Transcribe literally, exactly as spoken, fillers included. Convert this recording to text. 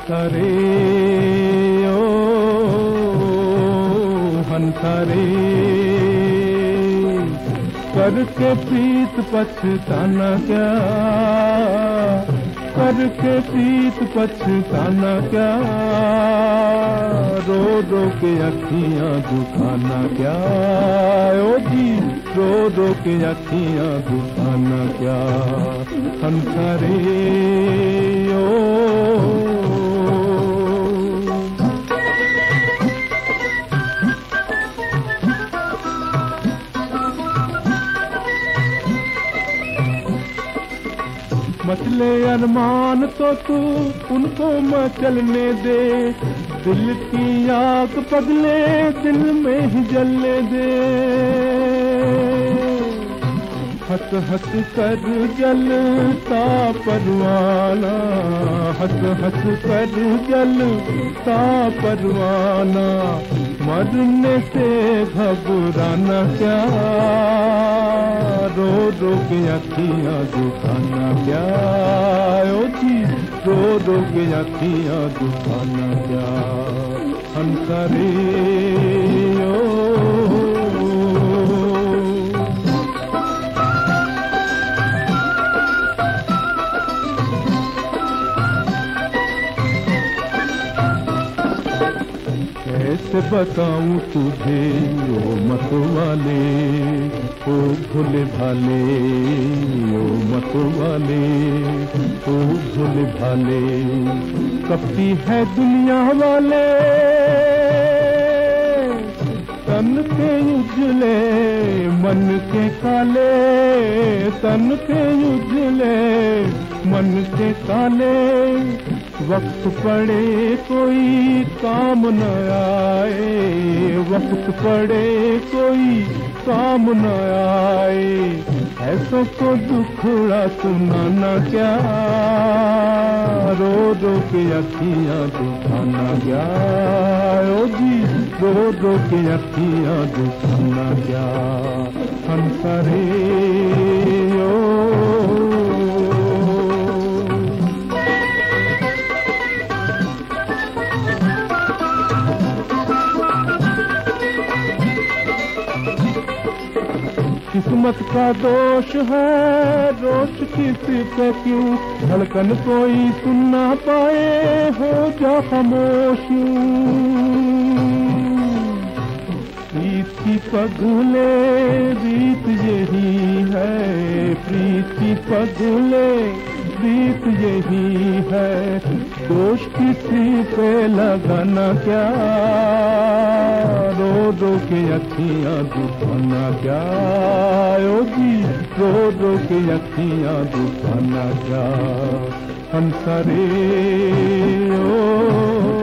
हंसा रे ओ हंसा रे, करके प्रीत पछताना क्या, करके प्रीत पछताना क्या, रो रो के अखियां दुखाना क्या, ओ जी रो रो के अखियां दुखाना क्या, हंसा रे ओ। मचले अरमान तो तू उनको मचलने दे, दिल की आग पगले दिल में ही जलने दे, हंस हंस कर जलता परवाना, हंस हंस कर जलता परवाना, मरने से घबराना क्या, रो रो के अखियां दुखाना क्या, ओ जी रो रो के अखियां दुखाना क्या, हंसा रे ओ। कैसे बताऊं तुझे ओ मत वाले, ओ भोले भाले, ओ मत वाले, ओ भोले भाले, कपटी है दुनिया वाले, तन के उजले मन के काले, तन के उजले मन के काले, वक्त पड़े कोई काम न आए, वक्त पड़े कोई काम न आए, ऐसों को दुखड़ा सुनाना क्या, रो रो के अखियां दुखाना क्या, ओ जी रो रो के अखियां दुखाना क्या, हंसा रे ओ। किस्मत का दोष है रोष किसी पे क्यों, धड़कन कोई सुन ना पाए हो जा खामोश, प्रीत की पगले रीत यही है, प्रीत की पगले रीत यही है, दोष किसी पे लगाना क्या, रो रो के अखियां दुखाना क्या, ओ जी रो रो के अखियां दुखाना क्या, हंसा रे ओ।